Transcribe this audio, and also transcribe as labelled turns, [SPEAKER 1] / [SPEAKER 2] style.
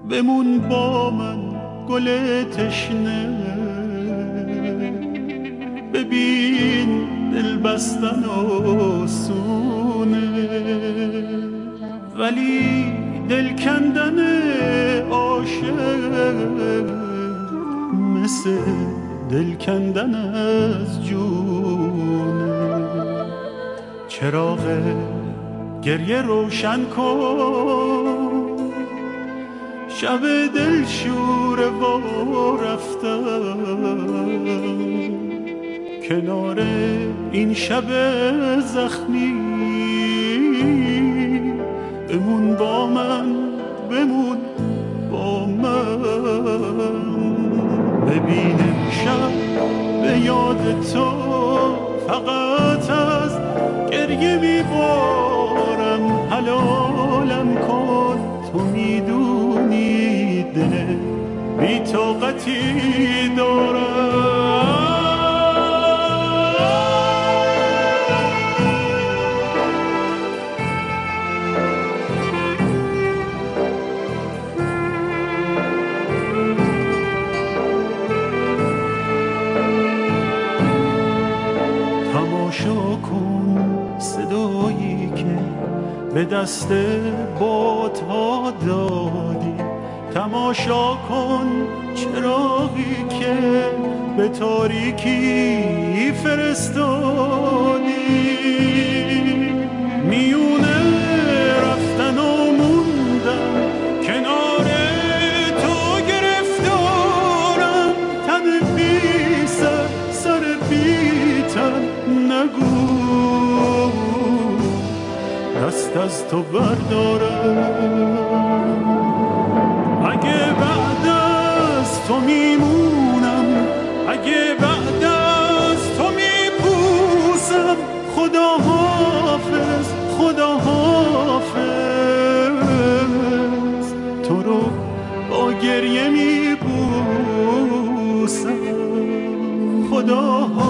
[SPEAKER 1] بمون با من گل تشنه، ببین دل بستن آسونه ولی دل کندن عاشق مثل دل کندن از جونه. چراغ گریه روشن کن، شب دل شوره و رفتن، کنار این شب زخمی بمون با من، بمون با من. ببین امشب به یاد تو فقط از گریه میبارم، حلالم کن تو میدونی دل بی طاقتی دارم. تماشا کن صدایی که به دست بادها دادی، تماشا کن چراغی که به تاریکی فرستادی. میونه رفتن و موندم کنار تو گرفتارم، تن بی سر بی تن نگو دست از تو بردارم. اگه بعد از تو میمونم، اگه بعد از تو میپوسم، خدا حافظ خدا حافظ، تو رو با گریه میبوسم. خدا حافظ.